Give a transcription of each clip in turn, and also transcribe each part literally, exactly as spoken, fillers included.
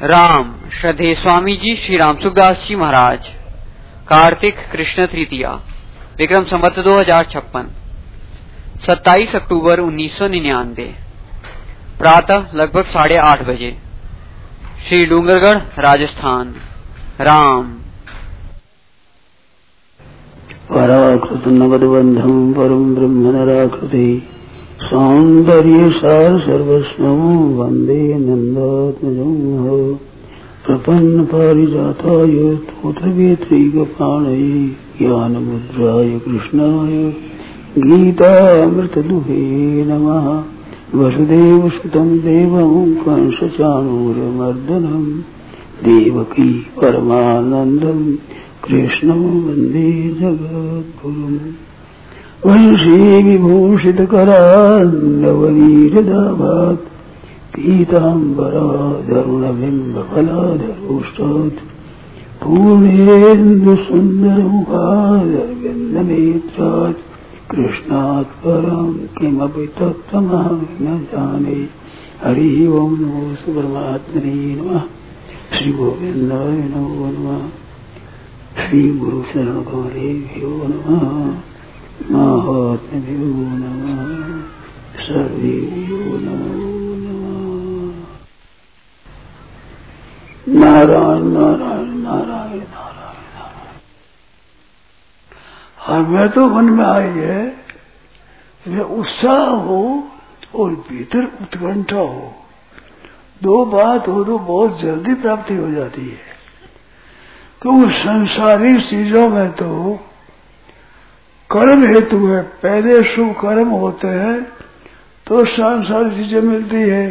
राम श्रद्धेय स्वामी जी श्री राम सुखदास जी महाराज। कार्तिक कृष्ण तृतीया, विक्रम संवत दो हजार छप्पन, सत्ताईस अक्टूबर उन्नीस सौ निन्यानवे, प्रातः लगभग साढ़े आठ बजे, श्री डूंगरगढ़ राजस्थान। राम पराकृत नगदबंधम परम ब्रह्म नराकृति सौंदर्य सार सर्वस्वं वंदे नंदात्मजं प्रपन्न पारिजाताय स्तोत्रवेत्रैकपाणये ज्ञानमुद्राय कृष्णाय गीतामृतदुहे नमः। वसुदेवसुतं देवं कंसचाणूरमर्दनं देवकी परमानन्दं कृष्णं वन्दे जगद्गुरुम्। वंशी विभूषितकरान्नवनीरदाभात् पीताम्बराधरुणबिम्बफलाधरोष्टात् पूर्णेन्दुसुन्दरमुखादरविन्दनेत्रात् कृष्णात् परं किमपि तत्त्वमहं न जाने। हरि ओं नमो परमात्मने नमः। श्री गोविन्दाय नमो नमः। श्री गुरु शरण कमलेभ्यो नमः। महात्म्यो नमः। सर्वेभ्यो नमो नमः। नारायण नारायण नारायण नारायण नारायण। हमें तो मन में आई है कि उत्साह हो और भीतर उत्कंठा हो, दो बात हो तो बहुत जल्दी प्राप्ति हो जाती है। क्योंकि संसारिक चीजों में तो कर्म हेतु है, पहले शुभ कर्म होते हैं तो सांसारिक चीजें मिलती है।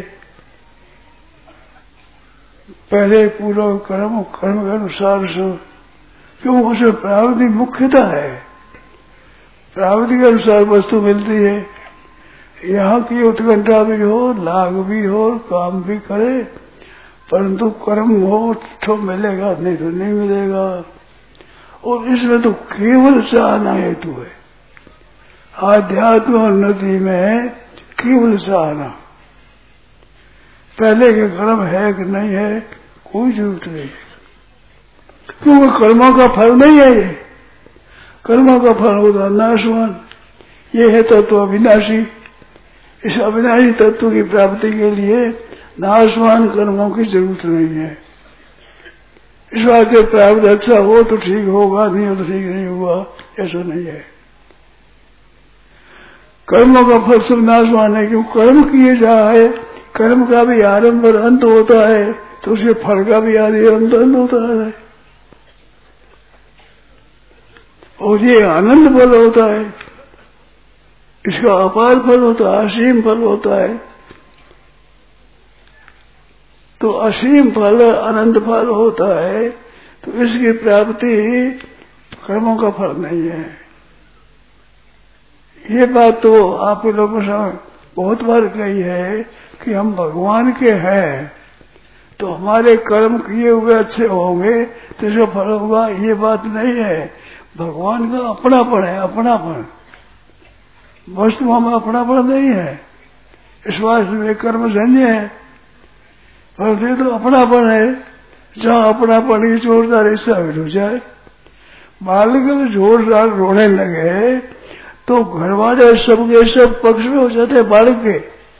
पहले पूरा कर्म कर्म के अनुसार शुभ, क्यों उसमें प्रारब्ध मुख्यता है, प्रारब्ध के अनुसार वस्तु मिलती है। यहाँ की उत्कंठा भी हो, लाभ भी हो, काम भी करे, परंतु कर्म हो तो मिलेगा, नहीं तो नहीं मिलेगा। और इसमें तो केवल चाहना हेतु है। आध्यात्म उन्नति में केवल चाहना, पहले के कर्म है कि नहीं है कोई जरूरत नहीं, क्योंकि कर्मों का फल नहीं है। ये कर्मों का फल होता नाशवान, ये है तत्व अविनाशी। इस अविनाशी तत्व की प्राप्ति के लिए नाशवान कर्मों की जरूरत नहीं है। इस बात के प्रारब्ध अच्छा हो तो ठीक होगा, नहीं हो तो ठीक नहीं हुआ, ऐसा नहीं है। कर्मों का फल सब नाशवान है, क्यों कर्म किए जा है, कर्म का भी आरंभ और अंत होता है, तो उसके फल का भी आदि अंत अंत होता है। और ये आनंद फल होता है, इसका अपार फल होता है, असीम फल होता है। तो असीम फल अनंत फल होता है, तो इसकी प्राप्ति कर्मों का फल नहीं है। ये बात तो आप लोगों से बहुत बार कही है कि हम भगवान के हैं, तो हमारे कर्म किए हुए अच्छे होंगे तो इसका फल होगा, ये बात नहीं है। भगवान का अपनापन है, अपनापन। वस्तु में अपनापन नहीं है, इस बात में कर्मजन्य है, पर ये तो अपनापन है। जहाँ अपनापन की जोरदार इच्छा हो जाए, बालक जोरदार रोने लगे तो घर वाले सबके सब पक्ष में हो जाते, बालक के,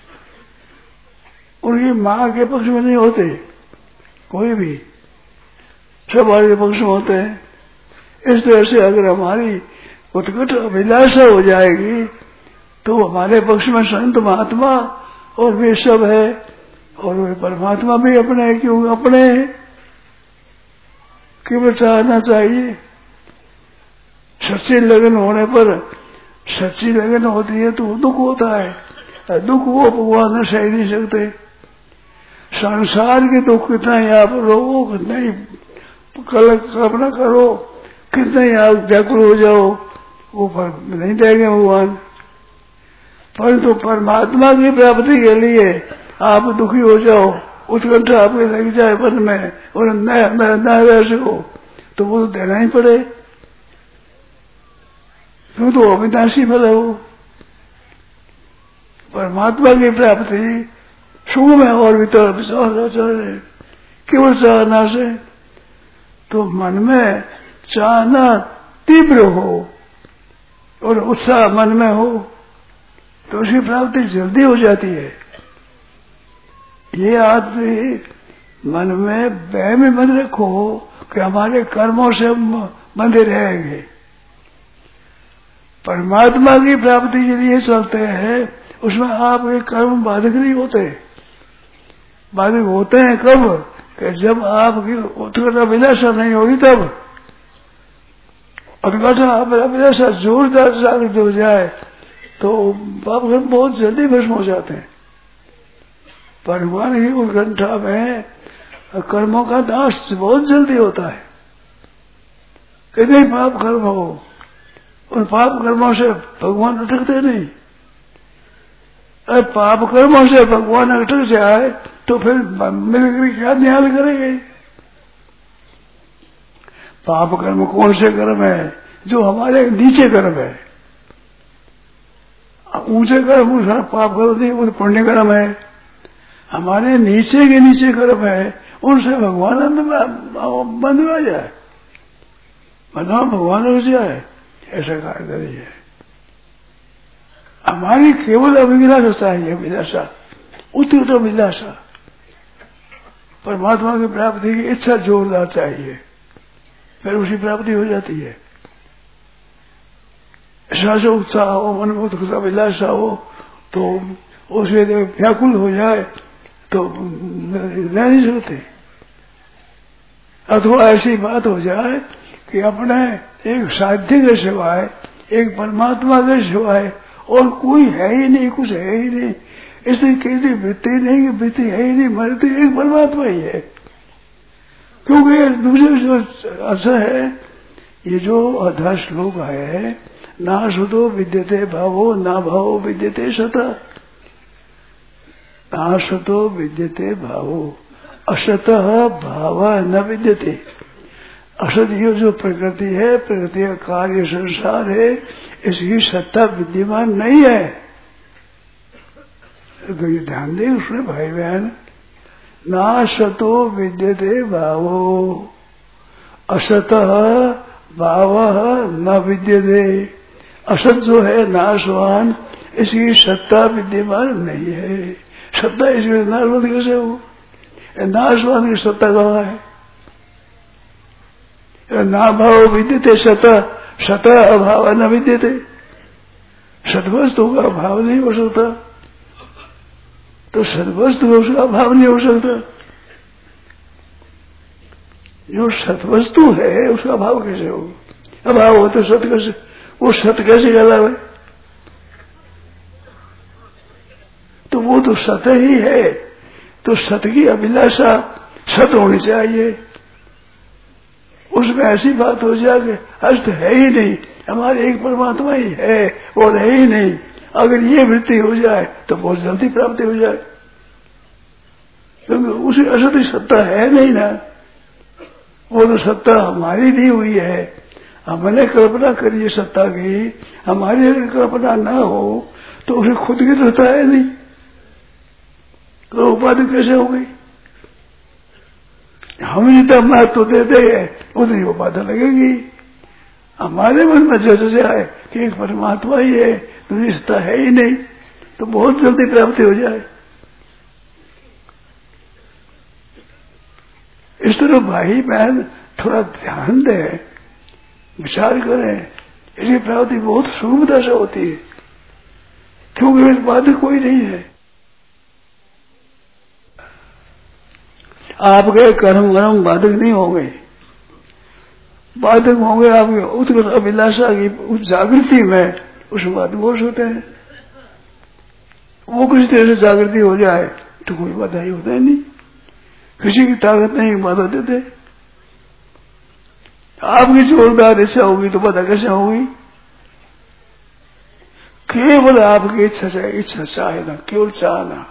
उनकी माँ के पक्ष में नहीं होते, कोई भी सब हमारे पक्ष में होते हैं। इस तरह से अगर हमारी उत्कट अभिलाषा हो जाएगी तो हमारे पक्ष में संत महात्मा और वे सब है, और वे परमात्मा भी अपने हैं, क्यों अपने केवल चाहना चाहिए। सच्ची लगन होने पर, सच्ची लगन होती है तो दुख होता है, दुख वो भगवान सह नहीं सकते। संसार के दुख कितना ही आप रो, कितना ही कल्पना करो, कितना ही आप व्याकुल हो जाओ, वो फल नहीं देंगे भगवान। परंतु परमात्मा की प्राप्ति के लिए आप दुखी हो जाओ, उत्कंठा आपके लग जाए मन में और न रह सको, तो वो तो देना ही पड़े, क्यों तो अविनाशी फल है वो। परमात्मा की प्राप्ति सुख में और भी तो विश्वास चल रहे, केवल चाहना से। तो मन में चाहना तीव्र हो और उत्साह मन में हो तो उसकी प्राप्ति जल्दी हो जाती है। ये आदमी मन में वह में मत रखो कि हमारे कर्मों से हम बंधे रहेंगे। परमात्मा की प्राप्ति के लिए चलते हैं, उसमें आपके कर्म बाधक नहीं होते। बाधक होते हैं कब? कि जब आपकी उत्कट अभिलाषा नहीं होगी तब। उत्कट अभिलाषा जोरदार जागृत हो जाए तो पाप कर्म बहुत जल्दी भस्म हो जाते हैं। भगवान की उत्कंठा में कर्मों का नाश बहुत जल्दी होता है। कितने पाप कर्म हो, उन पाप कर्मों से भगवान अटकते नहीं। अरे पाप कर्मों से भगवान अटक जाए तो फिर मिलकर क्या न्याय करेंगे? पाप कर्म कौन से कर्म है? जो हमारे नीचे कर्म है। ऊंचे कर्म उसका पाप कर्म नहीं, वो पुण्य कर्म है। हमारे नीचे के नीचे कर्म है, उनसे भगवान बंद आ जाए, मतलब भगवान हो जाए, ऐसा कार्य करिए। हमारी केवल अभिलाषा चाहिए, अभिलाषा उत्कट अभिलाषा, परमात्मा की प्राप्ति की इच्छा जोरदार चाहिए, फिर उसकी प्राप्ति हो जाती है। ऐसा से उत्साह हो, मन में उत्कट अभिलाषा हो तो उसे व्याकुल हो जाए तो रह नहीं सकते। अथवा ऐसी बात हो जाए कि अपने एक साध्य के सिवाय, एक परमात्मा के सिवाय और कोई है ही नहीं, कुछ है ही नहीं, इसलिए कहती वृत्ति नहीं कि वृत्ति है ही नहीं, मरती एक परमात्मा ही है। क्योंकि दूसरे जो असर है, ये जो अधा श्लोक है, ना सुतो विद्यते भावो ना भावो विद्यते सता, ना सतो विद्यते भावो असतः भाव न विद्यते। असत ये जो प्रकृति है, प्रकृति का कार्य संसार है, इसकी सत्ता विद्यमान नहीं है। तो ये ध्यान दे उसमें भाई बहन, ना सतो विद्यते भावो असतः भाव न विद्यते। असत जो है नाशवान, इसकी सत्ता विद्यमान नहीं है। सत्ता इसमें नाशवान कैसे हो? नाशवान की सत्ता कहाँ है? ना भाव विद्यते सत, सत अभाव न विद्यते। सदवस्तु का अभाव नहीं हो सकता, तो सदवस्तु उसका अभाव नहीं हो सकता। जो सतवस्तु है उसका अभाव कैसे होगा? अभाव हो तो सत कैसे, वो सत कैसे अलग है? तो वो तो सत ही है। तो सत की अभिलाषा सत होनी चाहिए। उसमें ऐसी बात हो जाए कि हस्त है ही नहीं, हमारे एक परमात्मा ही है और है ही नहीं, अगर ये वृत्ति हो जाए तो बहुत जल्दी प्राप्ति हो जाए। क्योंकि उसी असत की सत्ता है नहीं ना, वो तो सत्ता हमारी दी हुई है। हमने कल्पना करी सत्ता की, हमारी अगर कल्पना ना हो तो उसे खुद की तो सत्ता है नहीं, तो उपाधि कैसे हो गई? हम जितना महत्व देते हैं उतनी उपाधि लगेगी। हमारे मन में जो जो है कि एक परमात्मा ही है, दूसरी सत्ता है ही नहीं, तो बहुत जल्दी प्राप्ति हो जाए। इस तरह भाई बहन थोड़ा ध्यान दें, विचार करें, इसकी प्राप्ति बहुत सुगमता से होती है, क्योंकि इस बात कोई नहीं है। आपके कर्म कर्म बाधक नहीं होंगे, बाधक होंगे आपके उत्कट अभिलाषा की उस जागृति में, उस बात बोझ होते हैं। वो किसी तरह से जागृति हो जाए तो कोई बाधा ही होता है नहीं, किसी की ताकत नहीं बाधा देते। आपकी जोरदार इच्छा होगी तो बाधा कैसे होगी? केवल आपकी इच्छा से, इच्छा चाहना, केवल चाहना,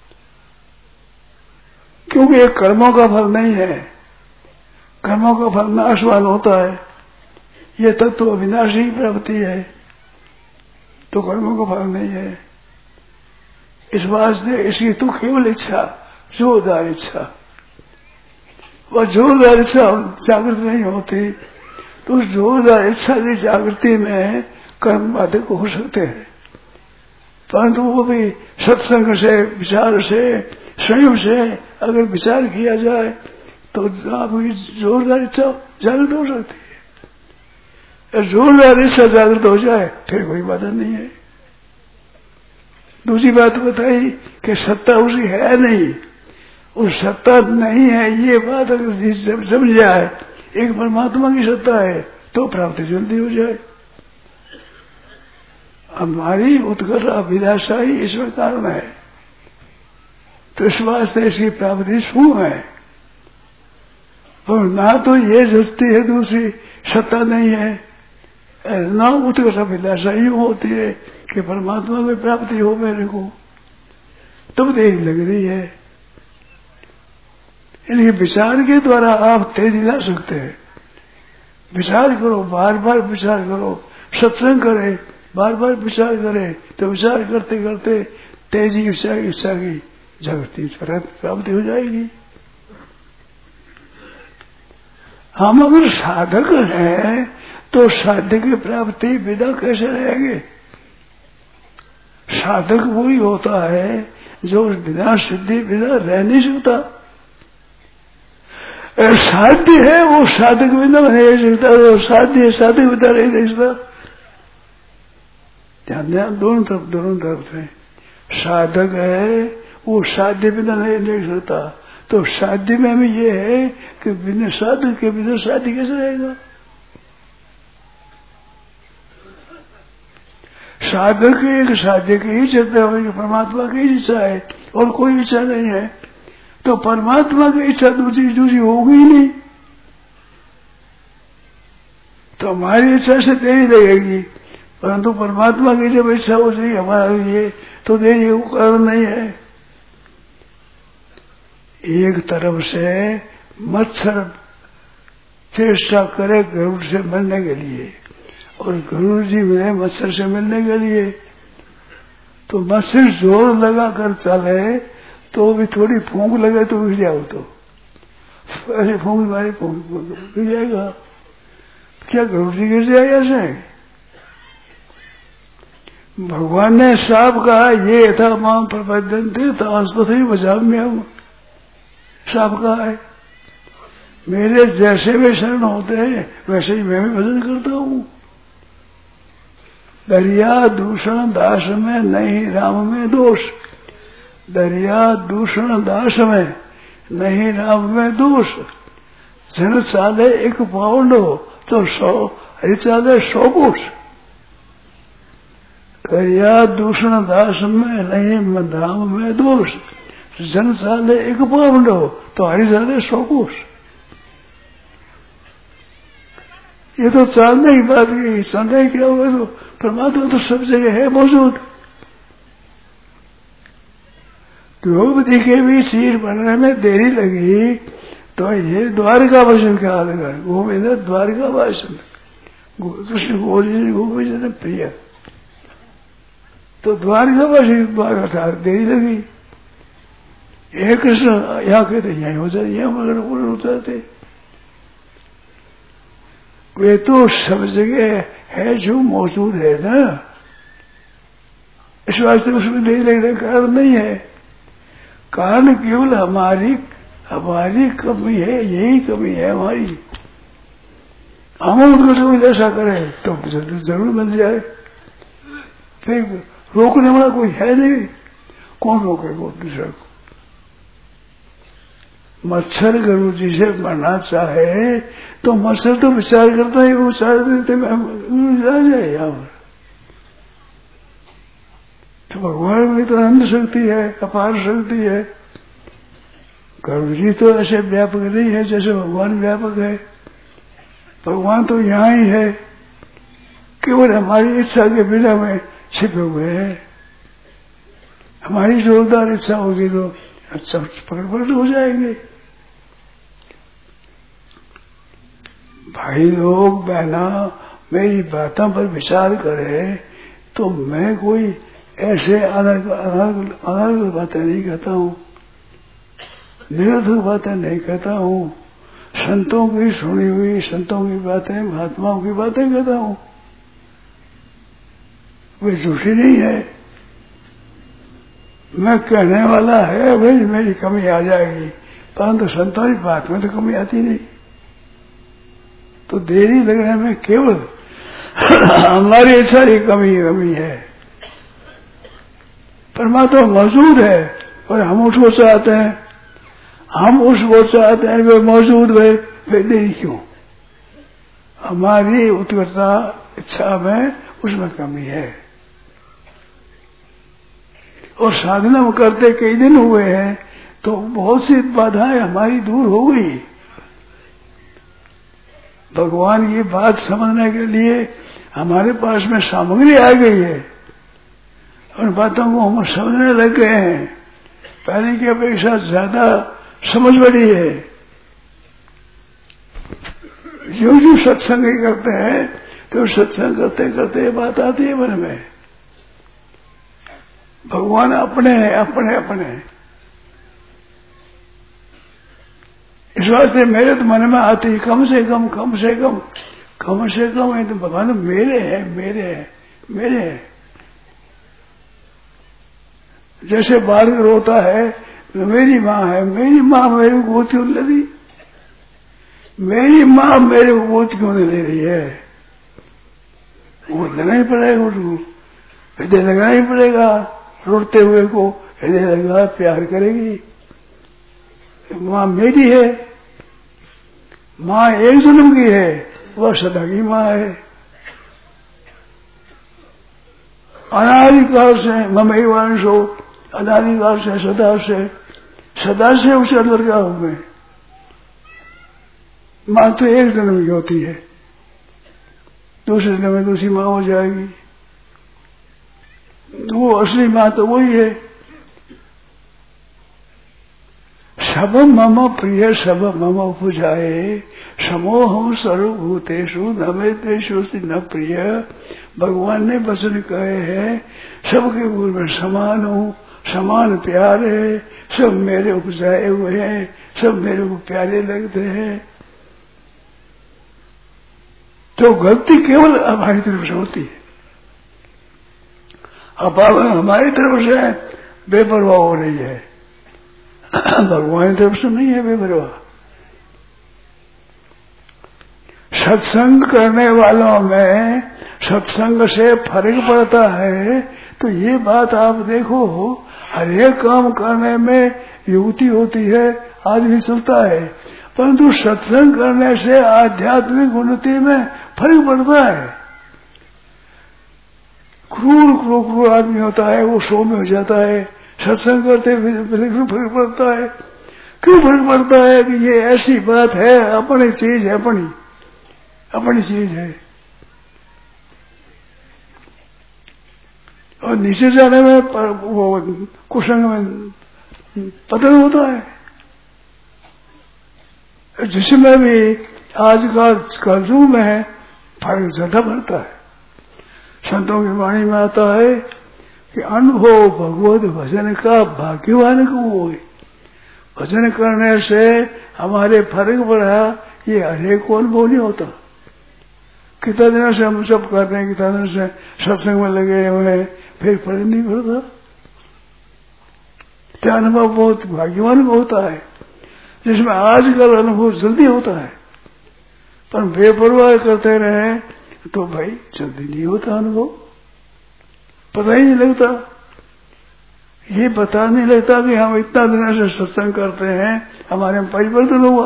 क्योंकि ये कर्मों का फल नहीं है। कर्मों का फल नाशवान होता है, ये तत्व तो अविनाशी प्राप्ति है, तो कर्मों का फल नहीं है। इस वास्ते इसकी तो केवल इच्छा, जोरदार इच्छा, वह जोरदार इच्छा जागृत नहीं होती, तो उस जोरदार इच्छा की जागृति में कर्म बाधक हो सकते हैं, परंतु वो भी सत्संग से, विचार से, स्वयं से अगर विचार किया जाए तो आपकी जोरदार इच्छा जागृत हो सकती है। जोरदार इच्छा जागृत हो जाए फिर कोई बाधा नहीं है। दूसरी बात बताई कि सत्ता उसकी है नहीं, उस सत्ता नहीं है ये बात अगर समझ जाए एक परमात्मा की सत्ता है तो प्राप्ति जल्दी हो जाए। हमारी उत्कर्ष अभिलाषा ही ईश्वर कारण है, तो इस वास्ते इसकी प्राप्ति शुभ है। और ना तो ये जस्ती है दूसरी सत्ता नहीं है, ना उत्कर्ष अभिलाषा ही होती है कि परमात्मा की प्राप्ति हो मेरे को, तब देर लग रही है। इनके विचार के द्वारा आप तेजी ला सकते हैं। विचार करो, बार बार विचार करो, सत्संग करे, बार बार विचार करे, तो विचार करते करते तेजी इच्छा इच्छा की जागृति प्राप्ति हो जाएगी। हम अगर साधक हैं तो साध्य की प्राप्ति बिना कैसे रहेंगे? साधक वही होता है जो बिना सिद्धि बिना रह नहीं सकता। साध्य है वो साधक बिना रह सकता, वो साध्य है साधक बिना रह नहीं सकता। ध्यान ध्यान दोनों तरफ दोनों तरफ है। साधक है वो साध्य बिना नहीं रह सकता, तो साध्य में भी ये है कि बिना साधक के बिना साध्य कैसे रहेगा? साधक एक साध्य की ही इच्छा है, परमात्मा की इच्छा है और कोई इच्छा नहीं है, तो परमात्मा की इच्छा दूसरी दूसरी होगी ही नहीं, तो हमारी इच्छा से देरी लगेगी, परंतु परमात्मा की जब इच्छा हो जाएगी हमारे लिए तो देरी को कारण नहीं है। एक तरफ से मच्छर चेष्टा करे गरुड़ से मिलने के लिए और गरुड़ जी मिले मच्छर से मिलने के लिए, तो मच्छर जोर लगा कर चले तो भी थोड़ी फूंक लगे तो गिर जाओ, तो ऐसे फूंक मारी फूंक गिर जाएगा। क्या गरुड़ जी गिर जाएगा ऐसे? भगवान ने साफ कहा ये था मां प्रबंधन थे तो आस्पत ही बचाव में हम साफ कहा है, मेरे जैसे वे शरण होते हैं वैसे ही मैं भी भजन करता हूँ। दरिया दूषण दास में नहीं राम में दोष, दरिया दूषण दास में नहीं राम में दोष, जन चाले एक पाउंड हो तो सौ हरि चाले सौ कोष। दरिया दूषण दास में नहीं राम में दोष, जन चाले एक पाउंड हो तो हरि चाले सौ कोष। ये तो चालने की बात की, चलने क्या हुआ? तो परमात्मा तो सब जगह है मौजूद। द्रौपदी के भी सिर बनने में देरी लगी तो ये द्वारका भाषण क्या लगा? गोविंद द्वारका भाषण, कृष्ण गोविंद गोविंद प्रिय, तो द्वारका भाषण द्वारका था देरी लगी। ये कृष्ण यहाँ कहते यही हो जाते, यहाँ मगर हो जाते, वे तो सब जगह है जो मौजूद है ना, इस वास्ते उसमें देरी लगने का कारण नहीं है। कारण केवल हमारी हमारी कमी है, यही कमी है हमारी। हम उनको सब ऐसा करें तो जरूर मिल जाए, फिर रोकने वाला कोई है नहीं, कौन रोकेगा दूसरा को? मच्छर गरुड़ जी से मरना चाहे तो मच्छर तो विचार करता है, वो चार देते आ जाए यहाँ पर। तो भगवान में तो अनंत शक्ति है, अपार शक्ति है। गरुड़ जी तो ऐसे व्यापक नहीं है जैसे भगवान व्यापक है। भगवान तो यहाँ ही है, केवल हमारी इच्छा के बिना में छिपे हुए हैं। हमारी जोरदार इच्छा होगी तो अच्छा पकड़ पकड़ हो जाएंगे। भाई लोग बहना मेरी बातों पर विचार करें तो मैं कोई ऐसे अनर्गल बातें नहीं कहता हूँ, निरर्थक बातें नहीं कहता हूँ, संतों की सुनी हुई संतों की बातें महात्माओं की बातें कहता हूँ, वे झूठी नहीं है। मैं कहने वाला है भाई मेरी कमी आ जाएगी, परंतु संतों की बात में तो कमी आती नहीं। तो देरी लगने में केवल हमारी सारी कमी कमी है। परमात्मा मौजूद है और हम उसको चाहते हैं, हम उसको चाहते हैं वे मौजूद है, वे देरी क्यों? हमारी उत्कर्षता इच्छा में उसमें कमी है। और साधना करते कई दिन हुए हैं तो बहुत सी बाधाएं हमारी दूर हो गई। भगवान की बात समझने के लिए हमारे पास में सामग्री आ गई है, उन बातों को हम समझने लग गए हैं। पहले की अपेक्षा ज्यादा समझ बढ़ी है। जो जो सत्संग करते हैं तो सत्संग करते करते बात आती है मन में, भगवान अपने हैं, अपने अपने। इस वास्ते मेरे तो मन में आती है कम से कम कम से कम कम से कम है तो भगवान मेरे हैं, मेरे हैं, मेरे हैं। जैसे बालक रोता है मेरी माँ है, मेरी माँ मेरे को गोद क्यों ले रही, मेरी माँ मेरे को गोद क्यों नहीं ले रही है? गोद लेना ही पड़ेगा, उसको हृदय लगाना ही पड़ेगा। रोते हुए को हृदय लगा प्यार करेगी। माँ मेरी है, माँ एक जन्म की है, वह सदा की माँ है। अनादिकाल से ममैवांश हो, अनादिकाल से सदा से सदा से उसे अंदर का हूं मैं। माँ तो एक जन्म की होती है, दूसरे जन्म में दूसरी माँ हो जाएगी। वो असली माँ तो वही है। सब मम प्रिय सब मम उपजाए, समोहम सर्वभूतेषु न मे द्वेषोऽस्ति न प्रिय। भगवान ने वचन कहे हैं सबके गुण में समान हूँ, समान प्यार है, सब मेरे उपजाए हुए हैं, सब मेरे को प्यारे लगते हैं। तो गलती केवल हमारी तरफ से होती है। अब हमारी तरफ से बेपरवाह हो रही है, भगवान की तरफ से नहीं है बेपरवाह। सत्संग करने वालों में सत्संग से फर्क पड़ता है। तो ये बात आप देखो, हर एक काम करने में युक्ति होती है, आदमी चलता है, परंतु सत्संग करने से आध्यात्मिक उन्नति में फर्क पड़ता है। क्रूर क्रूर क्रूर आदमी होता है, वो सो में हो जाता है। सत्संग करते बिल्कुल फर्क पड़ता है। क्यों फर्क पड़ता है? कि ये ऐसी बात है, अपनी चीज है, अपनी अपनी चीज है। और नीचे जाने में वो कुसंग में पतन होता है। जिसमें भी आज का कलयुग में फर्क ज्यादा बढ़ता है। संतों की वाणी में आता है कि अनुभव भगवत भजन का भाग्यवान को हो। भजन करने से हमारे फर्क बढ़ा, ये हरेक को अनुभव नहीं होता। कितना दिन से हम सब कर रहे हैं, कितना दिन से सत्संग में लगे हुए हैं, फिर फर्क नहीं पड़ता। क्या अनुभव बहुत भाग्यवान को होता है, जिसमें आजकल अनुभव जल्दी होता है। पर बेपरवाह करते रहे तो भाई जल्दी नहीं होता अनुभव, पता ही नहीं लगता। ये पता नहीं लगता कि हम इतना दिन से सत्संग करते हैं, हमारे में परिवर्तन हुआ।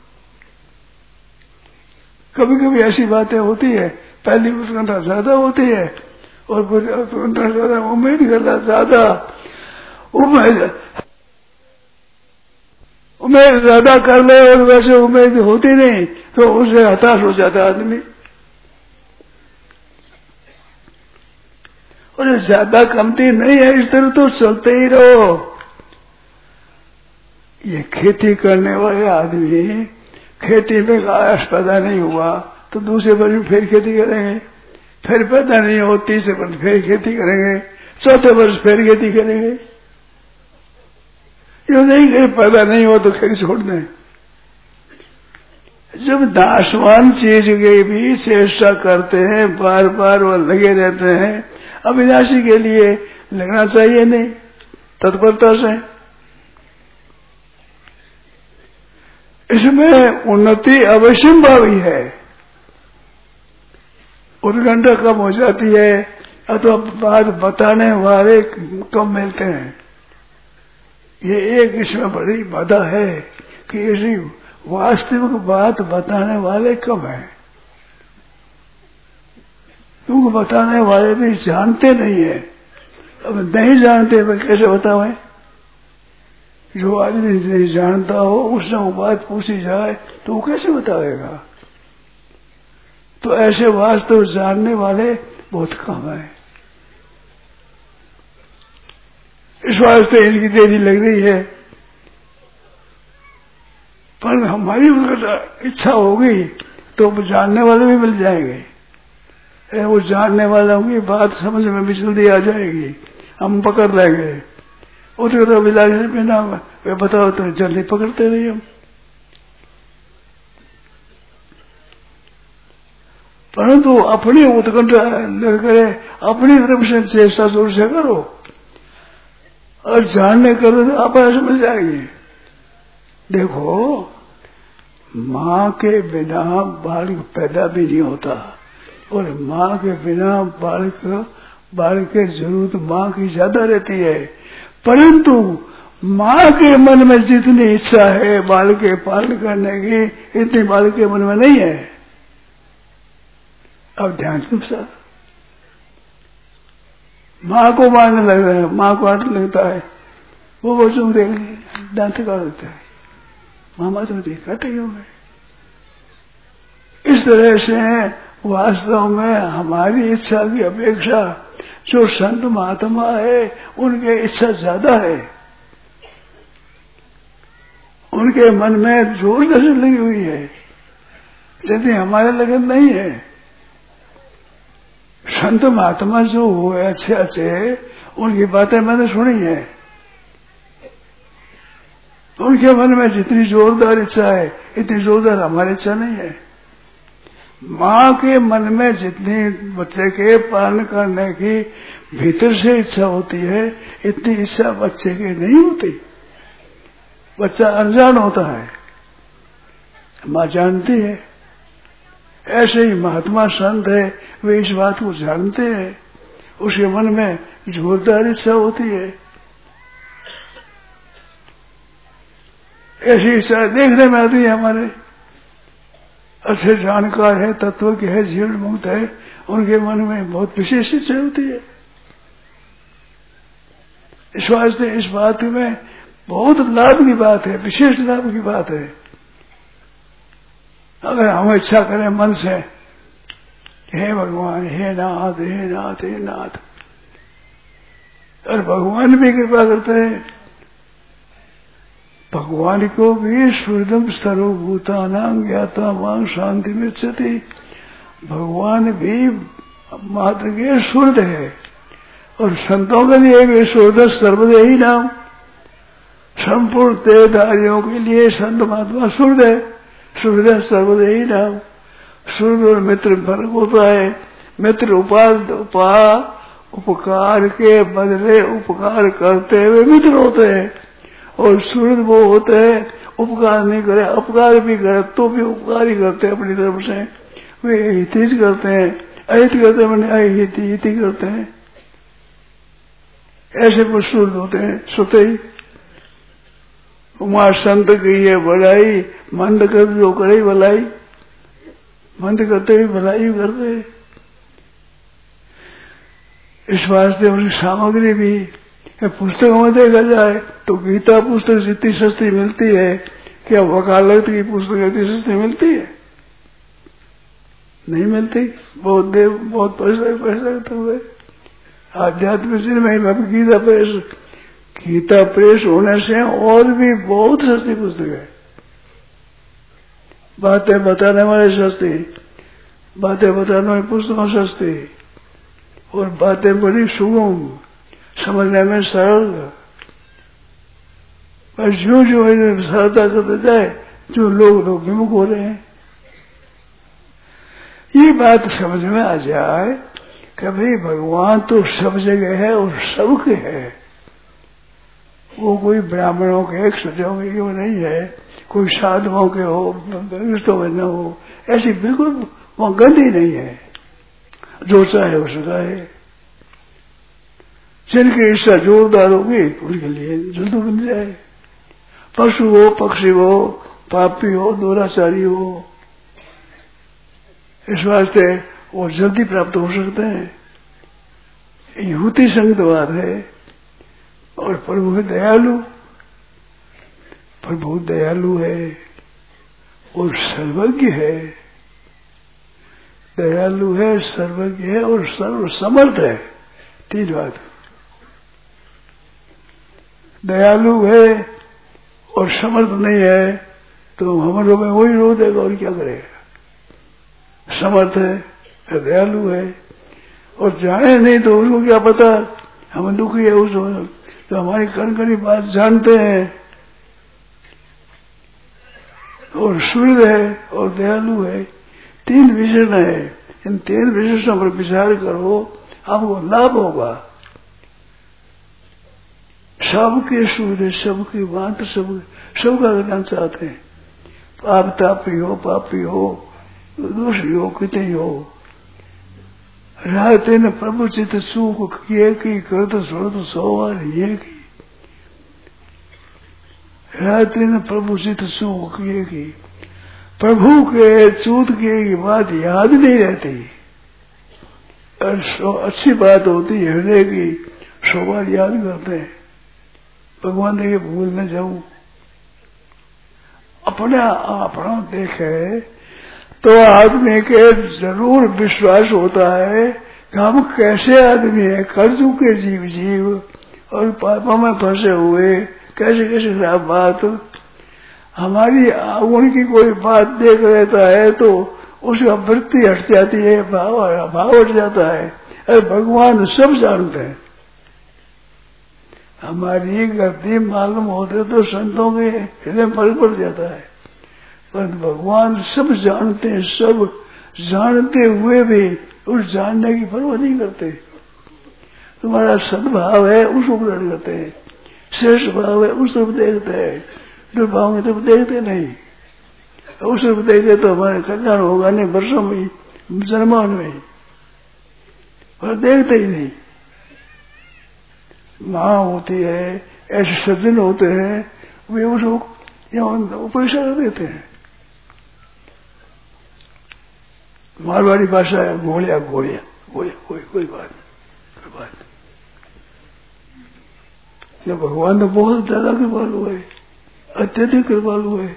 कभी कभी ऐसी बातें होती है, पहली उत्कंठा ज्यादा होती है और उत्कंठा ज्यादा उम्मीद करता ज्यादा उम्मीद उम्मीद ज्यादा कर ले और वैसे उम्मीद होती नहीं तो उससे हताश हो जाता आदमी। और ज्यादा कमती नहीं है, इस तरह तो चलते ही रहो। ये खेती करने वाले आदमी, खेती में घास पैदा नहीं हुआ तो दूसरे वर्ष में फिर खेती करेंगे, फिर पैदा नहीं हो तीसरे वर्ष फिर खेती करेंगे, चौथे वर्ष फिर खेती करेंगे। जो नहीं कहीं पैदा नहीं हो तो खेती छोड़ दें। जब नाशवान चीज की भी चेष्टा करते हैं, बार बार वो लगे रहते हैं, अविनाशी के लिए लगना चाहिए नहीं तत्परता से। इसमें उन्नति अवश्य भावी है। उत्कंठा कम हो जाती है अथवा बात बताने वाले कम मिलते हैं। ये एक इसमें बड़ी बाधा है कि इसी वास्तविक बात बताने वाले कम है, क्योंकि बताने वाले भी जानते नहीं है। अब नहीं जानते मैं कैसे बताऊं? जो आदमी नहीं जानता हो उससे वो बात पूछी जाए तो वो कैसे बताएगा? तो ऐसे वास्तव जानने वाले बहुत कम है। इस वास्ते इसकी देरी लग रही है, पर हमारी इच्छा होगी तो जानने वाले भी मिल जाएंगे। वो जानने वालों की बात समझ में भी जल्दी आ जाएगी, हम पकड़ लेंगे। उसे तो बिलाज बिना वे बताओ तो जल्दी पकड़ते नहीं हम। परंतु अपनी उत्कंठा करे, अपनी तरफ से चेष्टा जोर से करो और जानने करो तो आप समझ जाएंगे। देखो, माँ के बिना बालक पैदा भी नहीं होता और माँ के बिना बालक बालक की जरूरत माँ की ज्यादा रहती है, परंतु माँ के मन में जितनी इच्छा है बालक के पालन करने की, इतनी बालक के मन में नहीं है। अब ध्यान से सर, माँ को मारने लग रहा है, माँ को आट लगता है, वो बच्चों देख दांत काट देता है, मामा तो देखते ही होंगे। इस तरह से वास्तव में हमारी इच्छा की अपेक्षा जो संत महात्मा है उनकी इच्छा ज्यादा है, उनके मन में जोर जैसे लगी हुई है, यदि हमारे लगन नहीं है। संत महात्मा जो हुए अच्छे अच्छे, उनकी बातें मैंने सुनी है, उनके मन में जितनी जोरदार इच्छा है इतनी जोरदार हमारी इच्छा नहीं है। माँ के मन में जितनी बच्चे के पालन करने की भीतर से इच्छा होती है, इतनी इच्छा बच्चे की नहीं होती। बच्चा अनजान होता है, माँ जानती है। ऐसे ही महात्मा संत है, वे इस बात को जानते हैं, उसके मन में जोरदार इच्छा होती है। ऐसी इच्छा देखने में आती है। हमारे अच्छे जानकार है, तत्व के है, जीवन मुक्त है, उनके मन में बहुत विशेष इच्छा होती है। इस वास्ते इस बात में बहुत लाभ की बात है, विशेष लाभ की बात है। अगर हम इच्छा करें मन से, हे भगवान, हे नाथ, हे नाथ, हे नाथ, और भगवान भी कृपा करते हैं। भगवान को भी सुहृदम सर्वभूतानां ज्ञाता मां शांति मिच्छति। भगवान भी मात्र के सुहृद है और संतों के लिए भी सुहृद सर्वदेही नाम। संपूर्ण देहधारियों के लिए संत महात्मा सुहृद है, सुहृद सर्वदेही नाम। सुहृद और मित्र फर्क होता है। मित्र उपाद उपा उपकार के बदले उपकार करते हुए मित्र होते हैं, और सुहृद वो होते हैं उपकार नहीं करे, अपकार भी करे तो भी उपकार ही करते हैं अपनी तरफ से। वे हित करते हैं, अहित करते हैं, अहित हित करते हैं। ऐसे वो सुहृद होते हैं। सुते ही उमा संत की ये बढ़ाई, मंद कर जो करे भलाई, मंद करते ही भलाई करते। इस वास्ते उनकी सामग्री भी पुस्तकों में देखा जाए तो गीता पुस्तक जितनी सस्ती मिलती है, क्या वकालत की पुस्तक इतनी सस्ती मिलती है? नहीं मिलती। बहुत देव बहुत पैसा पैसा करते हुए आध्यात्मिक में गीता प्रेस गीता प्रेस होने से और भी बहुत सस्ती पुस्तक है। बातें बताने वाले सस्ती, बातें बताने वाली पुस्तकों सस्ती, और बातें बड़ी सुगम, समझने में सरल। पर जो जो सरलता करते जाए, जो लोग लोग विमुख हो रहे हैं। ये बात समझ में आ जाए कि भाई भगवान तो सब जगह है और सबके है। वो कोई ब्राह्मणों के क्षत्रियों के वो नहीं है, कोई साधुओं के हो तो न हो, ऐसी बिल्कुल वहां गंदी नहीं है। जो चाहे हो सका है। जिनकी इच्छा जोरदार होगी उनके लिए जल्दी बन जाए। पशु हो, पक्षी हो, पापी हो, दुराचारी हो, इस वास्ते वो जल्दी प्राप्त हो सकते हैं। युति संगत बात है। और प्रभु है दयालु, प्रभु दयालु है और सर्वज्ञ है। दयालु है, सर्वज्ञ है और सर्व समर्थ है। तीन बात। दयालु है और समर्थ नहीं है तो हम लोग में वही रो देगा और क्या करेगा। समर्थ है, दयालु है और जाने नहीं तो उसको क्या पता हम दुखी है उसको, तो हमारी कण कणी बात जानते हैं। और सूर्य है और दयालु है, तीन विशेषण है। इन तीन विशेषणों पर विचार करो, आपको लाभ होगा। सबके सूर्य, सबकी बात, सब सबका ज्ञान चाहते हैं। आप तापी हो, पापी हो, दोषी हो, कितने हो, रात न प्रभु चित सुख किए की करत सुरत सोवार ये की। रात न प्रभु चित सुख किए की, प्रभु के चूत किए की बात याद नहीं रहती। और अच्छी बात होती है हृदय की, सौ बार याद करते हैं। भगवान देखे भूल न जाऊं। अपना अपना देखे तो आदमी के जरूर विश्वास होता है कि हम कैसे आदमी है, कर्जू के जीव जीव और पापों में फंसे हुए, कैसे कैसे खराब बात। हमारी उनकी कोई बात देख लेता है तो उसका वृत्ति हट जाती है, भाव भाव हट जाता है। अरे भगवान सब जानते हैं। हमारी गलती मालूम होते तो संतों के हृदय में फल पड़ जाता है, पर भगवान सब जानते हैं। सब जानते हुए भी उस जानने की परवाह नहीं करते। तुम्हारा सद्भाव है उसको ग्रहण करते हैं, श्रेष्ठ भाव है उसको देखते हैं, दुर्भाव में तो देखते नहीं। उसको देखे तो हमारे कल्याण होगा नहीं, वर्षों में, जन्मों में, और देखते ही नहीं। माँ होती है, ऐसे सज्जन होते हैं, वे उसको उपरीक्षा कर देते हैं। मारवाड़ी भाषा है गोलिया गोलिया गोलिया, कोई कोई बात नहीं, कोई बात नहीं। भगवान तो बहुत ज्यादा कृपालु है, अत्यधिक कृपालु है।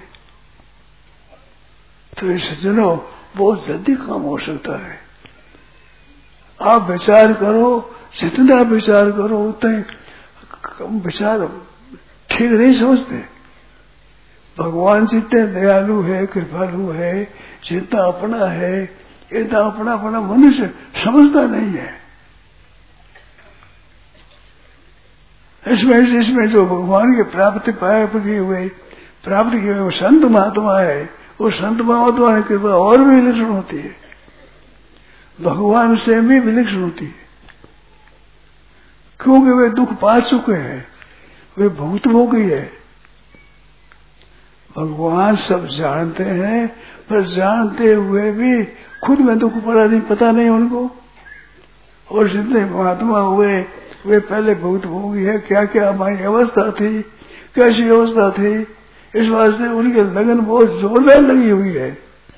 तो इस सज्जनों बहुत जल्दी काम हो सकता है। आप विचार करो, जितना विचार करो उतना विचार ठीक नहीं समझते। भगवान जितने दयालु है, कृपालु है, जितना अपना है, इतना अपना अपना मनुष्य समझता नहीं है। इसमें इसमें जो भगवान की प्राप्ति पाए किए हुए प्राप्त किए हुए संत महात्मा है, वो संत महात्मा की कृपा और भी विलक्षण होती है, भगवान से भी विलक्षण होती है। क्योंकि वे दुख पा चुके हैं, वे भूत भोगी है। भगवान सब जानते हैं, पर जानते हुए भी खुद में दुख पड़ा नहीं, पता नहीं उनको। और जितने महात्मा हुए वे पहले भूत भोगी है, क्या क्या हमारी अवस्था थी, कैसी अवस्था थी, इस वास्ते उनके लगन बहुत जोरदार लगी हुई है।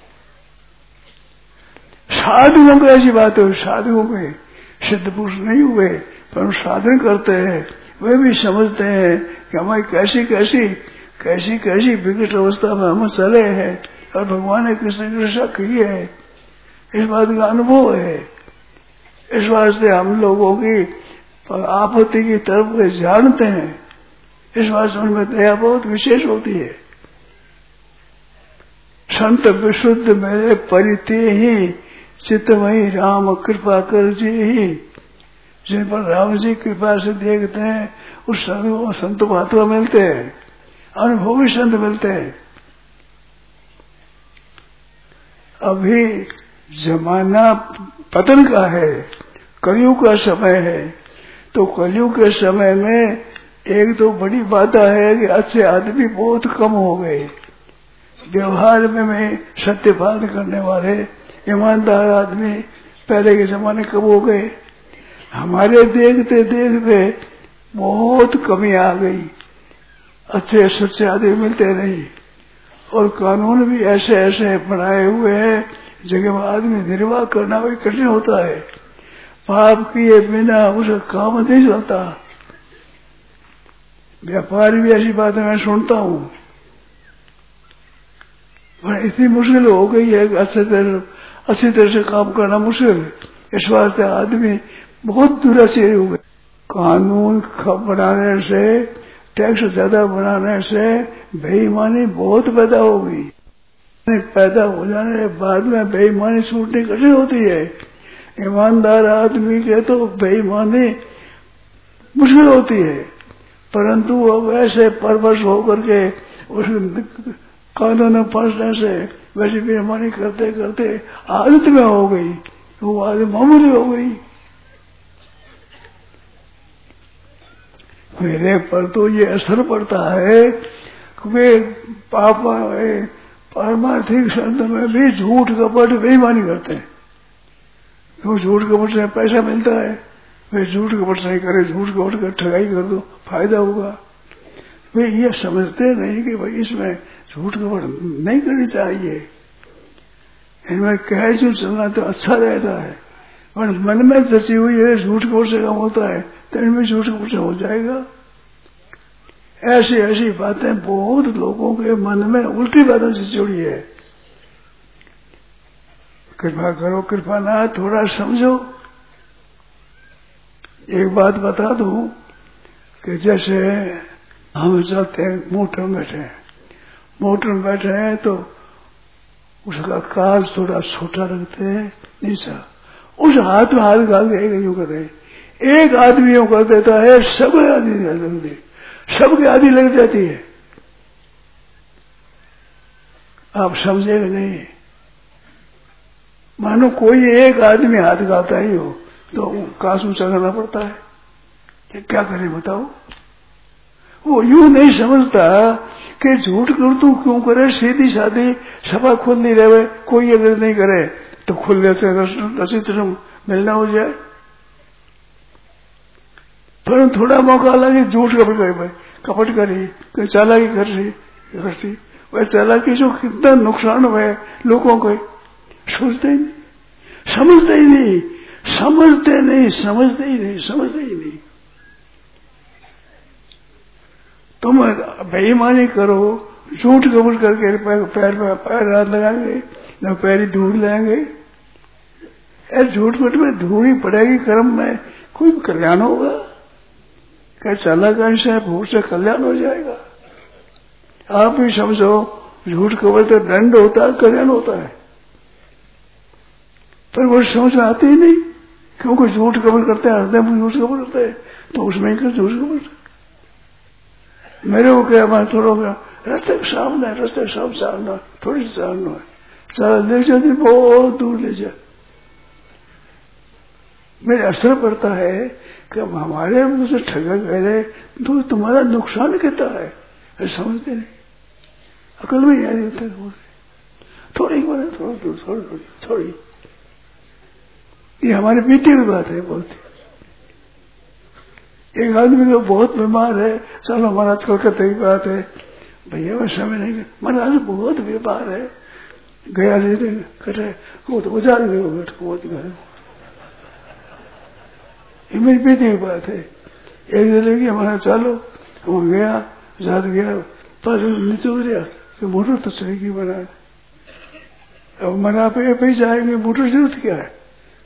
साधुओं को ऐसी बात है, साधुओं के सिद्ध पुरुष नहीं हुए पर साधन करते हैं, वे भी समझते हैं कि हमारी कैसी कैसी कैसी कैसी विकट अवस्था में हम चले हैं और भगवान ने कृष्ण कृष्ण की है, इस बात का अनुभव है। इस वास्ते हम लोगों की आपत्ति की तरफ जानते हैं, इस वास्ते उनमें दया बहुत विशेष होती है। संत विशुद्ध मेरे परिते ही चित्तमयी राम कृपा कर जी ही, जिन पर राम जी कृपा से देखते हैं उस संत महात्मा मिलते हैं, अनुभवी संत मिलते हैं। अभी जमाना पतन का है, कलयुग का समय है। तो कलयुग के समय में एक तो बड़ी बात है कि अच्छे आदमी बहुत कम हो गए। व्यवहार में में सत्य बात करने वाले ईमानदार आदमी पहले के जमाने कब हो गए। हमारे देखते देखते बहुत कमी आ गई, अच्छे सच्चे आदमी मिलते नहीं। और कानून भी ऐसे ऐसे बनाए हुए हैं जगह में आदमी निर्वाह करना भी कठिन होता है। पाप किए बिना उसका काम नहीं चलता। व्यापार भी ऐसी बातें मैं सुनता हूँ, पर इतनी मुश्किल हो गई है कि अच्छे तरह अच्छी तरह से काम करना मुश्किल। इस वास्ते आदमी बहुत दुराचारी हुए। कानून बनाने से, टैक्स ज्यादा बनाने से बेईमानी बहुत पैदा होगी। पैदा हो जाने के बाद में बेईमानी छूटनी कठिन होती है। ईमानदार आदमी के तो बेईमानी मुश्किल होती है, परंतु अब ऐसे परवश होकर के उस कानून में फंसने से वैसी बेईमानी करते करते आदत में हो गई, वो आदत मामूली हो गई। मेरे पर तो ये असर पड़ता है कि वे पाप पारमार्थिक संत में भी झूठ कपट बेईमानी करते हैं। तो झूठ कपट से पैसा मिलता है, वे झूठ कपट नहीं करे, झूठ कपट कर ठगाई कर दो, फायदा होगा। वे ये समझते नहीं कि भाई इसमें झूठ कपट नहीं करनी चाहिए, इनमें कह जो चलना तो अच्छा रहता है। और मन में जची हुई है झूठ कपट से काम होता है, तो इनमें झूठ कपट से हो जाएगा। ऐसी ऐसी बातें बहुत लोगों के मन में उल्टी बातें से जुड़ी है। कृपा करो, कृपा ना थोड़ा समझो। एक बात बता दूं कि जैसे हम चलते हैं, मोटर में बैठे हैं, मोटर में बैठे हैं तो उसका काज थोड़ा छोटा रखते हैं नीचा, उस हाथ में हाथ डाल के यूं कर रहे। एक आदमी यूं कर देता है, सब आदमी कर देते, सबके आदि लग जाती है। आप समझेंगे नहीं। मानो कोई एक आदमी हाथ गाता ही हो तो काश ऊंचा करना पड़ता है, कि क्या करें बताओ। वो यूं नहीं समझता कि झूठ कर तू क्यों करे, सीधी सादी सभा खुद नहीं रहे, कोई अगर नहीं करे तो खुलने से रसित मिलना हो जाए। पर थोड़ा मौका लगे झूठ कपट करे, कपट करी, कोई चालाकी कर सी करती, वह चालाकी जो कितना नुकसान हुए लोगों को सोचते ही नहीं, समझते ही नहीं, समझते नहीं समझते ही नहीं समझते ही नहीं। तुम बेईमानी करो, झूठ कबूल करके पैर में पैर हाथ लगाएंगे, न पैर ही धूल लेंगे। ऐसे झूठ मूठ में धूल ही पड़ेगी, कर्म में कोई कल्याण होगा क्या? चालाकी से भूख से कल्याण हो जाएगा। आप भी समझो, झूठ कबूल तो दंड होता है, कल्याण होता है, पर वो समझ में आती ही नहीं। क्योंकि झूठ कबूल करते हैं, हृदय में झूठ कबूल करते हैं, तो उसमें ही झूठ कबूल। मेरे को क्या, मैं थोड़ा गया रास्ते के सामने, रास्ते के सामने चलना, थोड़ी सी चलना है, चल ले जाती बहुत दूर ले जा। मेरे असर पड़ता है कि हमारे मुझसे ठगा गए तो तुम्हारा नुकसान कहता है, समझते नहीं, अकल में याद होता है। थोड़ी बार थोड़ी दूर, थोड़ी थोड़ी थोड़ी, ये हमारे बीते की बात है। बहुत एक आदमी तो बहुत बीमार है, चलो महाराज कलकत्ते की बात है, भैया मैं समय नहीं, महाराज बहुत बीमार है, गया कटे वो तो गुजार गए, बहुत गए। ये मेरी बेटी की बात है। एक दिन लगी हमारा चालो, वो गया जात गया, पास नीचे उतरिया तो मोटर तो चलेगी बना, अब मना पे पे जाएंगे, मोटर जरूरत क्या है?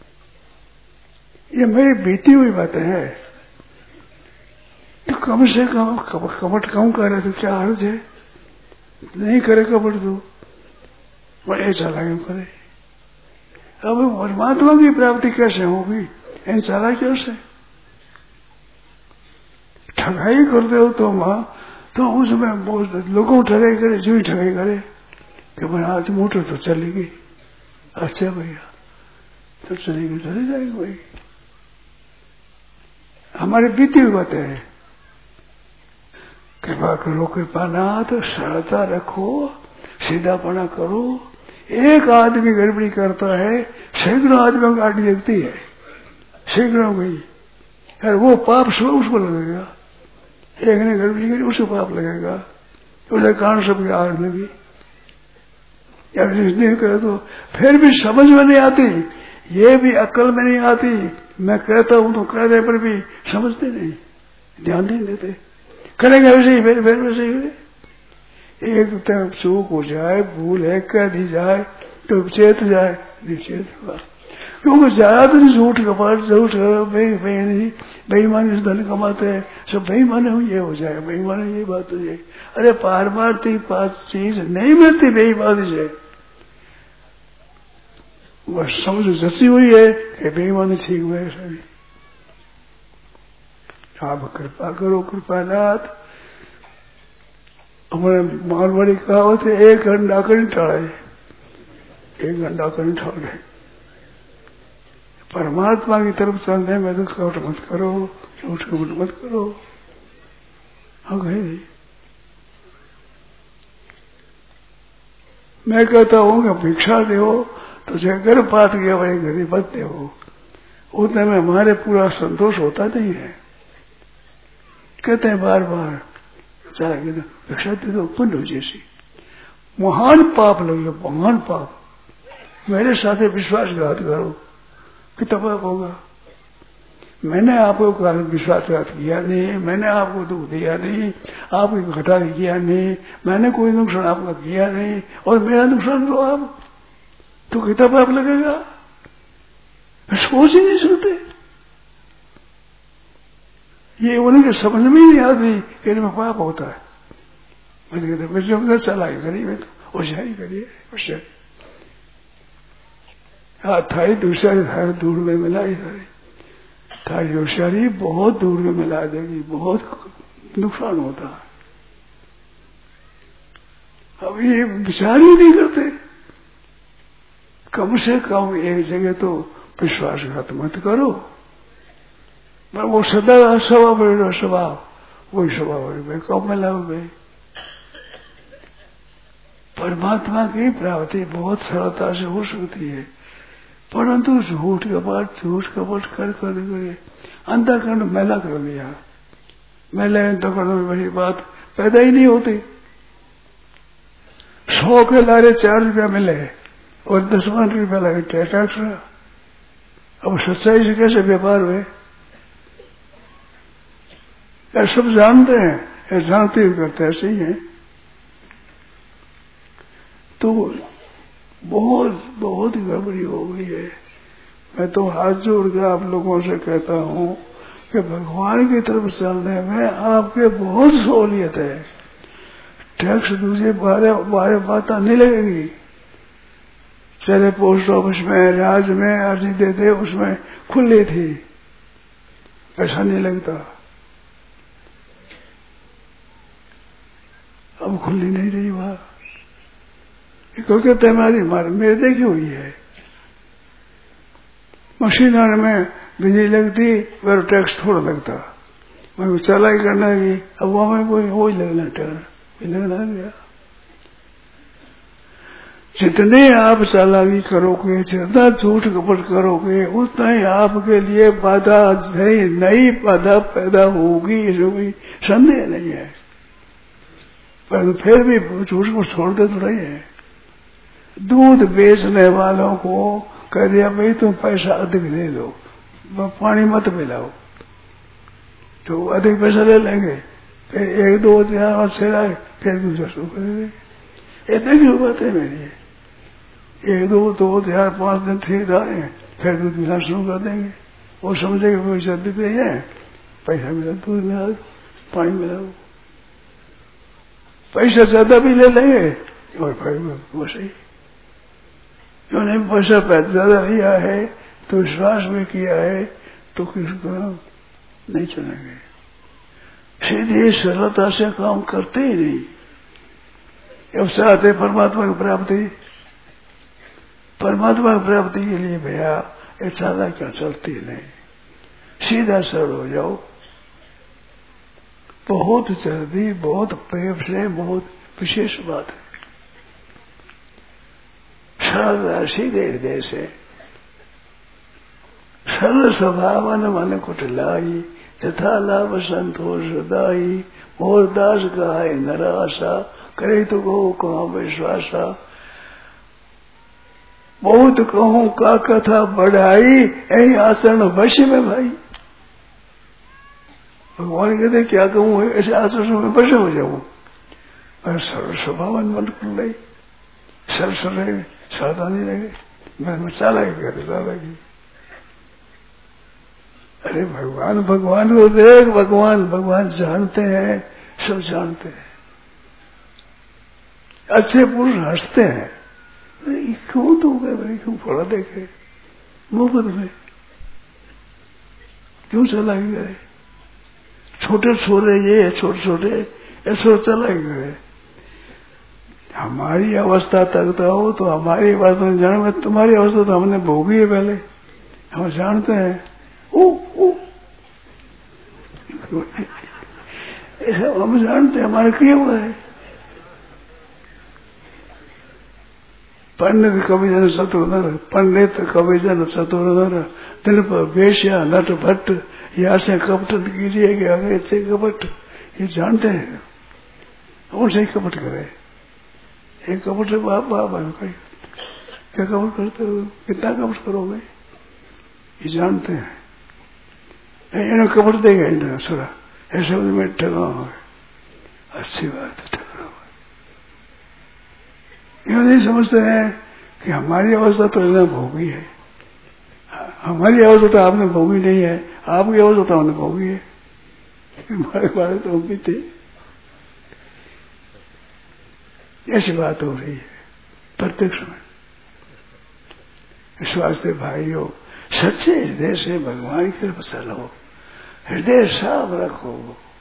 ये मेरी बीती हुई बातें है। तो कम से कम कपट कम करे तो क्या अर्थ है? नहीं करे कपट तो बड़े चालाकियों करे। अब परमात्मा की प्राप्ति कैसे होगी? इन चालाकियों से। ठगाई करते हो तो माँ, तो उसमें बहुत लोगों ठगाई करे, जो ही ठगाई करे कि आज मोटर तो चलेगी। अच्छा भैया, तो चलेगी चले जाएगी वही। हमारी बीती हुई बातें है। कृपा करो कृपानाथ, सरलता रखो, सीधापना करो। एक आदमी गड़बड़ी करता है, सैकड़ों आदमियों की गाड़ी लगती है, सैकड़ों गई, और वो पाप सब उसको लगेगा। एक ने गड़बड़ी करी उसे पाप लगेगा, उसके कारण सबकी आग लगी। या नहीं करे तो फिर भी समझ में नहीं आती, ये भी अक्ल में नहीं आती। मैं कहता हूं तो कहने पर भी समझते नहीं, ध्यान नहीं देते, करेंगे वैसे ही, फिर फिर वैसे ही। एक तो चूक हो जाए, भूल है कह दी जाए तो चेत जाए, नहीं चेत हुआ। क्योंकि ज्यादातर झूठ कपाट, झूठ बेईमानी बेईमानी से धन कमाते हैं, सब बेईमानी हो, ये हो जाए बेईमानी, ये बात हो जाए। अरे पारमार्थी पास चीज नहीं मिलती बेईमानी से, बस समझ जसी हुई है कि बेईमानी ठीक हुआ है सभी। आप कृपा करो कृपानाथ। हमारे मारवाड़ी कहावत है, एक घंटा कर टाड़े, एक घंटा कर टाड़े। परमात्मा की तरफ चलने में तो कपट मत करो, झूठ कपट मत करो। हाँ गए मैं कहता हूं कि भिक्षा दो तो चाहे घर पात गया भाई गरीब मत दो, उतने में हमारे पूरा संतोष होता नहीं है। कहते हैं बार बार चाहे भिक्षा दे दो पुण्य हो जैसी, महान पाप लगे, महान पाप। मेरे साथ विश्वासघात करो, कितना पाप होगा। मैंने आपको विश्वासघात किया नहीं, मैंने आपको दुख दिया नहीं, आपको घटा किया नहीं, मैंने कोई नुकसान आपका किया नहीं, और मेरा नुकसान लो आप, तो कितना पाप लगेगा। सोच ही नहीं सकते, ये उनके समझ में ही नहीं आती कि इनमें पाप होता है। मैं कहते मैं जब चला करिए, मैं तो होशियारी करिए, होशियारी। हाँ थारी दूसरा थारी दूर में मिलाई, थारी थारी होशियारी बहुत दूर में मिला देगी, बहुत नुकसान होता है। अब ये विचार ही नहीं करते। कम से कम एक जगह तो विश्वासघात मत करो। पर वो सदा स्वभाव स्वभाव वही स्वभाव है, कब में लाभ गए। परमात्मा की प्राप्ति बहुत सरलता से हो सकती है, परंतु झूठ कपट झूठ कपट कर कर गए अंतःकरण मैला कर लिया। मैला अंतःकरण में वही बात पैदा ही नहीं होती। सौ के लारे चार रुपया मिले और दस पांच रुपया लगे, क्या टैक्स रहा। अब सच्चाई से कैसे व्यापार हुए, सब जानते हैं, जानते हुए करते ऐसे ही है। तो बहुत बहुत गड़बड़ी हो गई है। मैं तो हाथ जोड़ के आप लोगों से कहता हूं कि भगवान की तरफ चलने में आपके बहुत सहूलियत है। टैक्स दूसरे बारह बारह बात नहीं लगेगी। चले पोस्ट ऑफिस में राज्य में अर्जी दे दे, उसमें खुली थी, पैसा नहीं लगता। अब खुली नहीं रही वहां, क्योंकि तैमारी मार मेरे देखी हुई है। मशीनों में बिजली लगती, वह टैक्स थोड़ा लगता, मैं चलाई करना की, अब वहां में कोई हो ही लगना टैक्स लगना गया। जितने आप चालाकी करोगे, जितना झूठ कपट करोगे, उतना ही आपके लिए बाधा नई नई बाधा पैदा होगी, इसमें कोई संदेह नहीं है। पर फिर भी झूठ को छोड़ते थोड़ा ही है। दूध बेचने वालों को कह दिया भाई तुम पैसा अधिक दे दो, पानी मत मिलाओ, तो अधिक पैसा ले लेंगे। फिर एक दो हजार छेड़ाए, फिर दूसरा शुरू करेंगे। इतनी क्यों बात है मेरी, एक दो दो हजार पांच दिन ठीक रहे, फिर दूध मिलाना शुरू कर देंगे। वो समझेगा पैसा देते हैं, पैसा मिला दूध मिला पानी मिलाओ, पैसा ज्यादा भी ले लेंगे और फिर वो सही। उन्होंने पैसा ज्यादा लिया है तो विश्वास में किया है, तो किसको नहीं चलेंगे। सीधे सरलता से काम करते ही नहीं। अब चाहते परमात्मा की प्राप्ति, परमात्मा की प्राप्ति के लिए भैया ये चालाकियां चलती नहीं, सीधा सरल हो जाओ। बहुत जल्दी, बहुत प्रेम से, बहुत विशेष बात है। सरल सीधे हृदय से, सरल स्वभावन मन कुटिलाई, यथा लाभ संतोष दाई, मोर दास गाय नराशा, करे तो गो कहाँ विश्वासा। बहुत कहूं का कथा बढ़ाई, यही आचरण वश्य में भाई। भगवान कहते क्या कहूं, ऐसे आचरण में वश्य हो जाऊं। और सरल स्वभावन मन कुटिलाई, सरल सरल सावधानी रहे, मैं चालाकी कहते चालाकी। अरे भगवान भगवान को देख, भगवान भगवान जानते हैं, सब जानते हैं। अच्छे पुरुष हंसते हैं, क्यों तो गए भाई, क्यों फोड़ा देखे मुफ्त में, क्यों चला गए। छोटे छोरे ये छोटे छोटे ऐसे चला गए। हमारी अवस्था तक तो हो तो हमारी अवस्था जान, तुम्हारी अवस्था तो हमने भोगी है पहले, हम जानते हैं। ओ, ओ। ऐसा हम जानते हैं, हमारे किए हुआ है। पंडित कवि जन चतुर नर, पंडित कवि जन चतुर नर, दिन पर वेश्या नट भट्ट, यहाँ से कपट कीजिए कि आगे से कपट, ये जानते हैं। उनसे कपट करे, एक कपट से बाप बाप है, क्या कपट करते हो, कितना कपट करोगे, ये जानते हैं। इन्हें कपट देगा, इन्हें सुना ऐसे में ठगा हुआ, अच्छी बात है, ठगा हुआ। ये नहीं समझते हैं कि हमारी अवस्था तो इन्हें भोगी है, हमारी अवस्था तो आपने भोगी नहीं है, आपकी अवस्था तो हमने भोगी है। हमारे बारे तो हम भी थे। ऐसी बात हो रही है प्रत्यक्ष में। इस वास्ते भाइयों, सच्चे हृदय से भगवान की तरफ चलो, हृदय साफ रखो।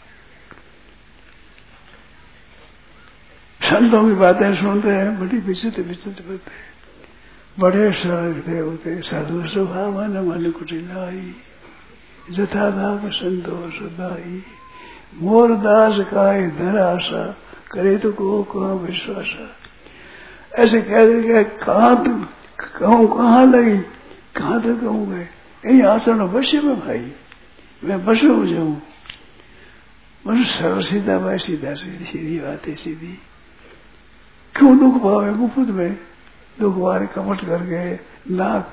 संतों की बातें सुनते हैं, बड़ी विचित्र विचित्र बातें, बड़े सरल हृदय होते, सरल स्वभाव न मन कुटिलाई, जथा लाभ संतोष दाई, मोर दास काय धराशा, करे तो को कहाँ विश्वासा। ऐसे कह देंगे, कहाँ तुम कहूँ, कहाँ लगी, कहाँ तक कहूँगे, यही आचरण वश्य में भाई, मैं वश्य हो जाऊं। बस सरल सीधा भाई, सीधा सीधी सीधी बात है, सीधी। क्यों दुख पावे गुफुत में, दुख वाले कपट करके नाक,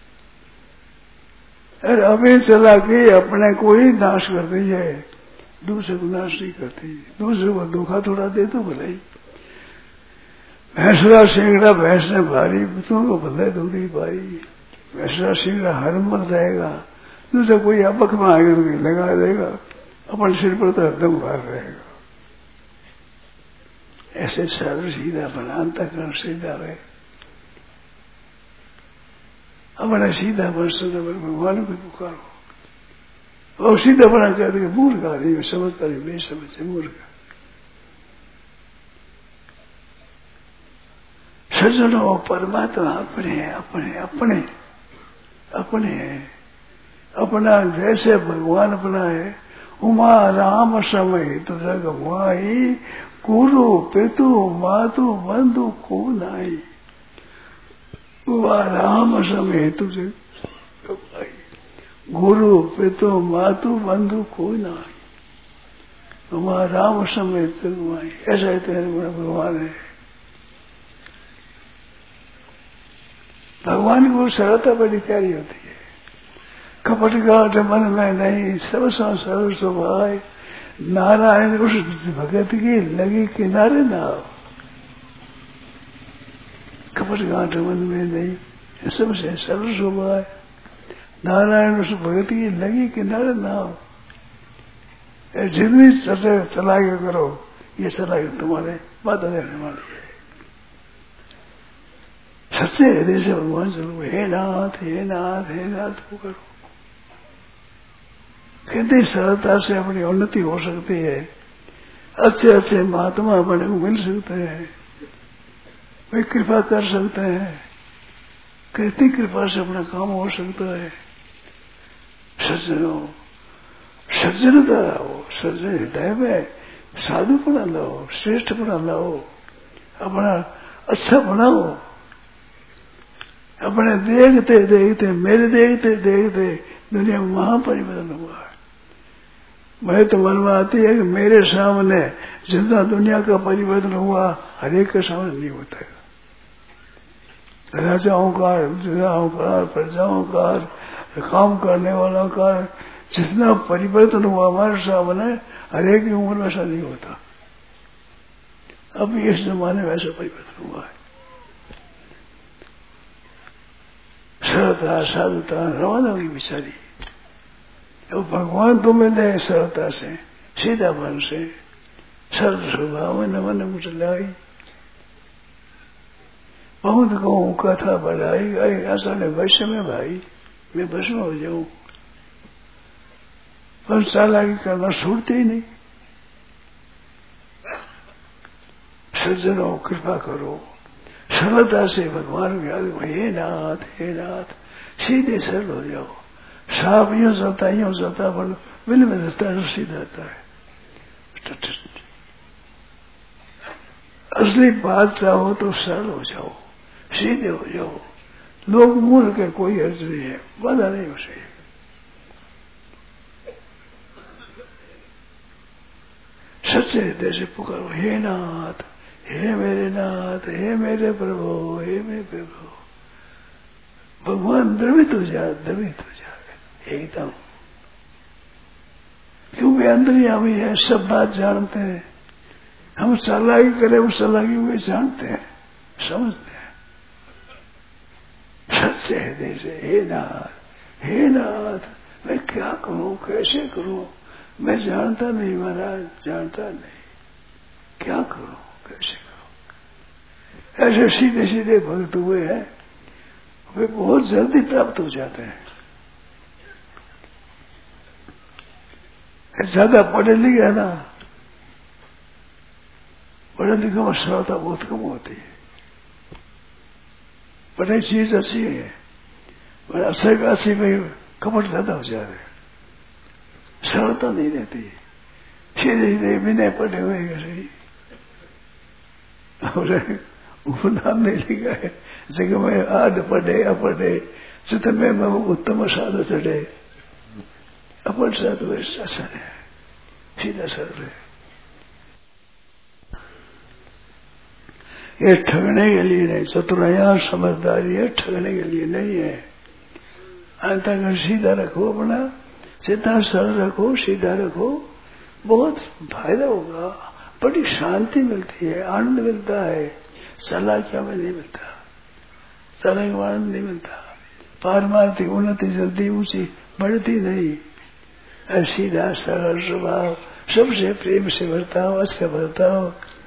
अरे अभी चला के अपने को ही नाश कर दी है, दूसरे को नाश नहीं करती। दूसरे को धोखा थोड़ा दे तो भले ही। भैंसरा सिंगड़ा भैंस ने भारी, तुमको भले दूधी भाई, भैंसरा सिंगड़ा हर मर जाएगा, दूसरा कोई अबक में आगे लगा देगा, अपन सिर पर तो एकदम भार रहेगा। ऐसे सरल सीधा बना, अंतःकरण सीधा है, अपना सीधा बन सदा भगवान को पुकारो। और सीधा बना कहते हैं मूर्ख आदमी, समझता नहीं, बेसमझ से मूर्ख। सज्जनों, परमात्मा अपने अपने अपने अपने है, अपना जैसे भगवान अपना है। उमा राम समय तो जग माई, गुरु पितु मातु बंधु को नाई। उमा राम समय तुझे गुरु पितु मातु बंधु को नाई। उमा राम समय जग माई, ऐसा ही तेरे बड़ा भगवान है। भगवान को सरलता बड़ी प्यारी होती है। कपट गांठ मन में नहीं, सब सरल स्वभाव, नारायण उस भगत की लगी किनारे ना हो। कपट गांठ मन में नहीं, सबसे सरल स्वभाव, नारायण उस भगत की लगी किनारे ना हो। जितनी चले चला के करो, ये चला के तुम्हारे बाधा देने वाली है। सच्चे हृदय से भगवान चलो, हे नाथ हे नाथ हे नाथ वो करो। कितनी सरलता से अपनी उन्नति हो सकती है, अच्छे अच्छे महात्मा अपने को मिल सकते हैं, वे कृपा कर सकते हैं। कितनी कृपा से अपना काम हो सकता है। सज्जनों, सज्जनता लाओ, सज्जन हृदय में साधुपना लाओ, श्रेष्ठपना लाओ, अपना अच्छा बनाओ। अपने देखते देखते, मेरे देखते देखते दुनिया में महापरिवर्तन हुआ है। मैं तो मन में आती है कि मेरे सामने जितना दुनिया का परिवर्तन हुआ हरेक के सामने नहीं होता है। राजाओं का, राजाओं का, प्रजाओं का, काम करने वालों का जितना परिवर्तन हुआ हमारे सामने हरेक की उम्र में ऐसा नहीं होता। अब इस जमाने में ऐसा परिवर्तन हुआ है। सरलता, साधुता रवाना की बिचारी। अब भगवान तो मिले सरलता से, सीधापन से, सरल स्वभाव में नमन मुचलाई। बहुत कहूँ कथा बढ़ाई गई, ऐसा नहीं वैश्य में भाई मैं भस्म हो जाऊं, पर चालाकी करना छूटते ही नहीं। सज्जनों कृपा करो, सरलता से भगवान के आगे हे नाथ हे नाथ सीधे सरल हो जाओ। साफ यूं चलता यूं चलता बोलो बिल में दस्ता है सीधा आता है। असली बात चाहो तो सरल हो जाओ, सीधे हो जाओ। लोग मूल के कोई अर्ज नहीं है, बाधा नहीं उसे। सच्चे हृदय से पुकारो हे नाथ, हे मेरे नाथ, हे मेरे प्रभु, हे मेरे प्रभु। भगवान द्रवित हो जाए, द्रवित हो जाए एकदम, क्योंकि अंतर्यामी है, सब बात जानते हैं। हम चालाकी करें वो चालाकी हुए जानते हैं, समझते हैं। सच्चे हृदय से हे नाथ हे नाथ मैं क्या करूं, कैसे करूं, मैं जानता नहीं महाराज, जानता नहीं, क्या करूं कैसे करूं। ऐसे सीधे सीधे भक्त हुए हैं, वे बहुत जल्दी प्राप्त हो जाते हैं। ज्यादा पढ़े लिखे है ना, पढ़े लिखे में सरलता बहुत कम होती है। पढ़ाई चीज अच्छी है, पर अच्छे का अच्छी में कपट ज्यादा हो जाते हैं, सरलता नहीं रहती। सीधे सीधे बिना पढ़े हुए कैसे और नाम नहीं लिखा है जगह में आध पढ़े अपढ़े चित्र में उत्तम साधु चढ़े अपढ़ साधु ऐसा है, सीधा सरल है। ये ठगने के लिए नहीं, चतुराया समझदारी है, ठगने के लिए नहीं है। अंतःकरण सीधा रखो, अपना सीधा सरल रखो, सीधा रखो, बहुत फायदा होगा। बड़ी शांति मिलती है, आनंद मिलता है। चालाकियों में नहीं मिलता, चालाकी में आनंद नहीं मिलता। पारमार्थिक उन्नति जल्दी ऊंची बढ़ती नहीं। सीधा सरल स्वभाव, सबसे प्रेम से बर्ताओ, अच्छा बर्ताओ,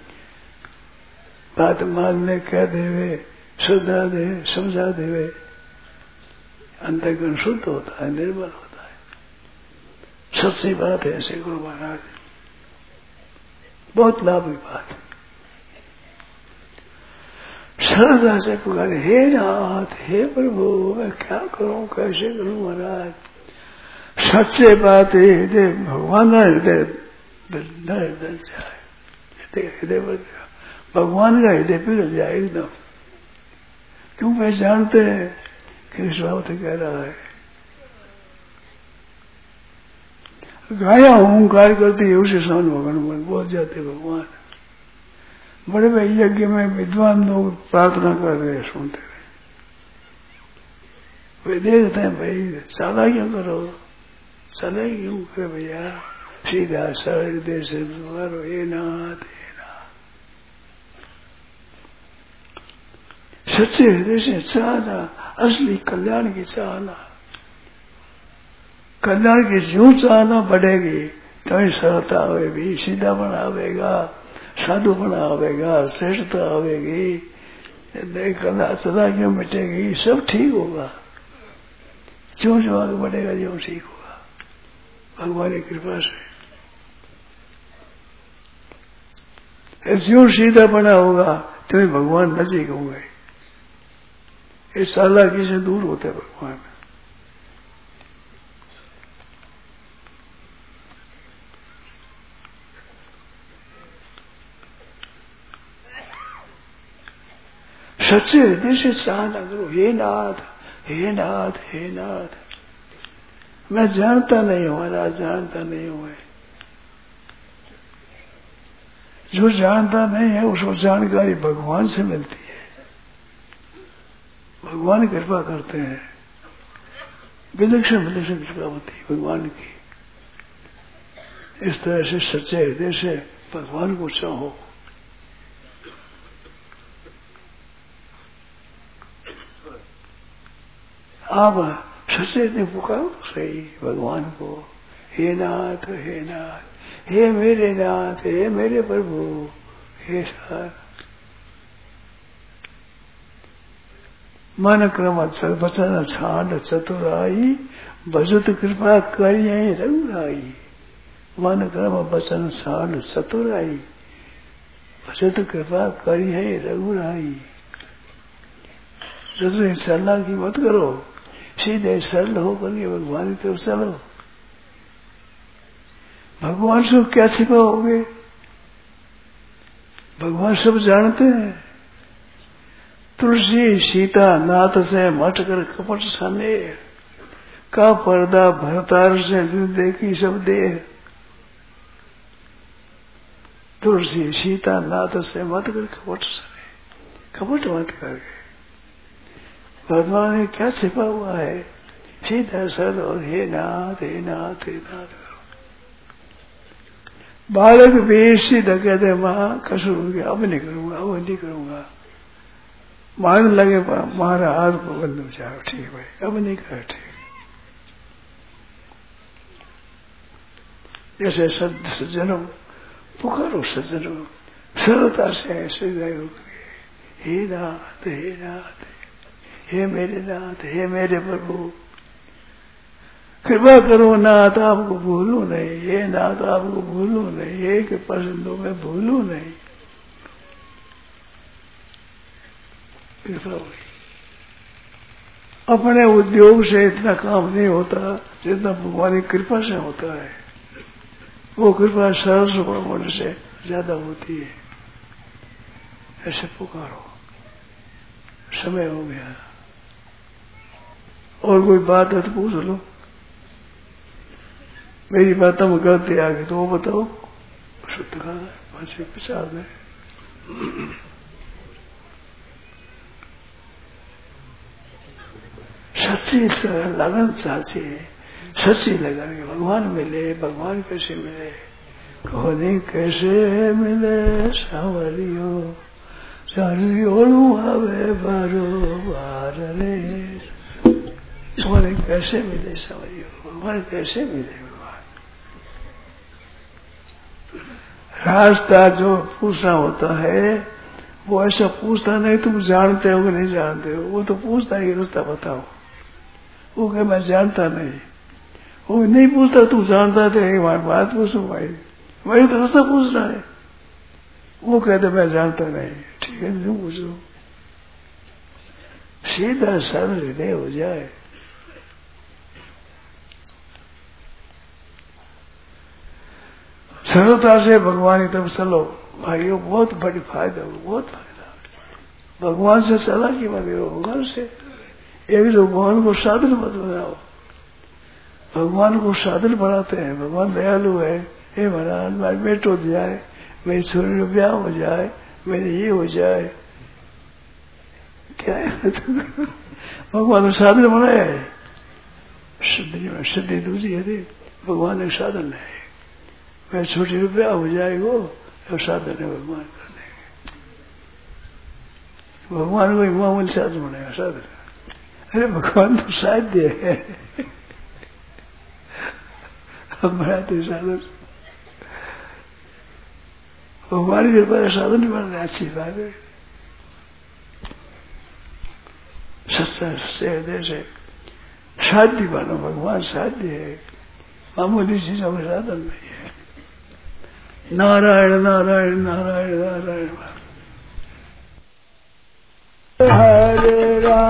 बात मानने कह देवे, सुधा दे, समझा देवे, अंतःकरण शुद्ध होता है, निर्मल होता है। सच्ची बात है ऐसे गुरु महाराज, बहुत लाभ की बात। सरलता से पुकारे हे नाथ हे प्रभु मैं क्या करूं कैसे करूं महाराज। सच्चे बात हृदय भगवान का हृदय हृदय जाए, हृदय भगवान का हृदय पिघल जाए एकदम। क्यों वे जानते हैं कि इस बात कह रहा है। गाया ओंकार करती है उसी सामने भगवान बोल जाते भगवान। बड़े बड़े यज्ञ में विद्वान लोग प्रार्थना कर रहे हैं, सुनते रहे, वे देखते हैं भाई चाला क्यों करो, चले क्यों करे भैया, सीधा सरल हृदय से मारो हे नाथ हे नाथ। सच्चे हृदय से चाहना, असली कल्याण की चाहना, कल्याण की ज्यों चाहना बढ़ेगी तो ही सरलता आवेगी, सीधापन आवेगा, साधुपन आवेगा, श्रेष्ठता आवेगी, कला सदा क्यों मिटेगी, सब ठीक होगा। ज्यों जो आगे बढ़ेगा ज्यों ठीक होगा भगवान की कृपा से। ज्यों सीधा बना होगा तो भगवान नजीक होंगे। इस चालाकी से दूर होते भगवान। सच्चे हृदय से चाहना करो, हे नाथ हे नाथ हे नाथ। मैं जानता नहीं हूं महाराज, जानता नहीं हूं। जो जानता नहीं है उसको जानकारी भगवान से मिलती है, भगवान कृपा करते हैं। विलक्षण विलक्षण कृपा होती है भगवान की। इस तरह से सच्चे हृदय से भगवान को चाहो। आप सच्चे हृदय पुकारो सही भगवान को, हे नाथ हे नाथ, हे मेरे नाथ, हे मेरे प्रभु, हे सर। मन क्रम बचन छांड चतुराई, भजत कृपा करिए रघुराई। मन क्रम बचन छांड चतुराई, भजत कृपा करिए रघुराई। चतुर चालाकी मत करो, सीधे सरल होकर के भगवान की तरफ चलो। भगवान से क्या छिपाओगे? भगवान सब जानते हैं। तुलसी सीता नाथ से मट कर कपट सने, का पर्दा भरतार से देखी सब देह। तुलसी सीता नाथ से मत कर कपट सने, कपट मत करके। भगवान ने क्या छिपा हुआ है? सीधा सर और हे नाथ हे नाथ हे नाथ। बालक बेसी कहते माँ कसर हो गया, अब नहीं करूंगा, अब नहीं करूंगा। मान लगे मारा हाथ को बंद हो जाओ, ठीक भाई अब नहीं कर। ठीक जैसे सज्जनों पुकारो, सज्जनों सरलता से ऐसे गए हो, हे नाथ हे नाथ, हे मेरे नाथ, हे मेरे प्रभु, कृपा करो नाथ आपको भूलू नहीं, हे नाथ आपको भूलू नहीं, हे कृपा सिंधु में भूलू नहीं। कृपा हुई। अपने उद्योग से इतना काम नहीं होता जितना भगवान की कृपा से होता है। वो कृपा सरल स्वभाव होने से ज्यादा होती है। ऐसे पुकारो। समय हो गया, और कोई बात है तो पूछ लो। मेरी बातों में गलती आ गई तो वो बताओ, शुद्ध खाना पांच विचार में। सच्ची लगन चाहिए, सच्ची लगन के भगवान मिले। भगवान कैसे मिले? कहोनी कैसे मिले सावरियो, सावरियो आवे बारो बार रे। भगवान कैसे मिले सावरियो, भगवान कैसे मिले? भगवान रास्ता जो पूछना होता है वो ऐसा पूछता नहीं तुम जानते हो कि नहीं जानते हो। वो तो पूछता है रास्ता बताओ, वो कहे मैं जानता नहीं। वो नहीं पूछता तू जानता थे, हमारी बात पूछो भाई, वही तो रास्ता पूछना है। वो कहते मैं जानता नहीं, ठीक है नहीं पूछो। सीधा सरल हृदय हो जाए। सरलता से भगवान की तरफ चलो भाइयों, बहुत बड़ी फायदा हो, बहुत फायदा। भगवान से चला कि मत भगवान से एक जो भगवान को साधन मत बनाओ। भगवान को साधन बनाते हैं। भगवान दयालु है। हे महाराज मेरा बेटो हो जाए, मेरी छोरी का ब्याह हो जाए, मेरे ये हो जाए, क्या है? भगवान ने साधन बनाया है। सिद्धि में सिद्धि दूसरी है, भगवान ने साधन है। मेरे छोटी रुपया हो जाएगा तो साधन है भगवान करने के। भगवान को मामूल साधन बनेगा साधन। अरे भगवान तो साध्य है, हम बनाते साधन। भगवान के कृपा साधन बन रहा, अच्छी बात है। सच्चा सच्चे हृदय से साध्य बनो। भगवान साध्य है, मामूली चीजों में साधन नहीं है। नारायण नारायण नारायण नारायण। हरे राम